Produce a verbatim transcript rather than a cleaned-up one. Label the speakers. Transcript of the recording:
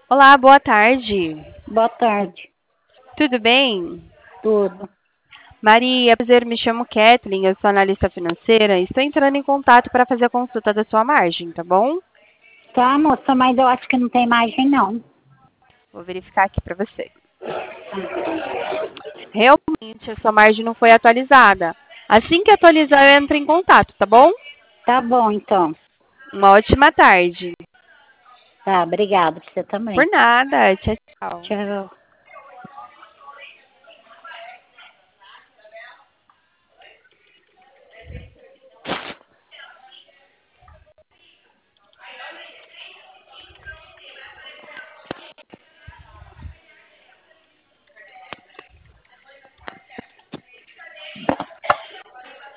Speaker 1: Olá, boa tarde.
Speaker 2: Boa tarde.
Speaker 1: Tudo bem?
Speaker 2: Tudo.
Speaker 1: Maria, prazer, me chamo Kathleen, eu sou analista financeira e estou entrando em contato para fazer a consulta da sua margem, tá bom?
Speaker 2: Tá, moça, mas eu acho que não tem margem, não.
Speaker 1: Vou verificar aqui para você. Realmente, a sua margem não foi atualizada. Assim que atualizar, eu entro em contato, tá bom?
Speaker 2: Tá bom, então.
Speaker 1: Uma ótima tarde.
Speaker 2: Tá, obrigada. Você
Speaker 1: Por
Speaker 2: também.
Speaker 1: nada. Tchau, tchau.
Speaker 2: Tchau.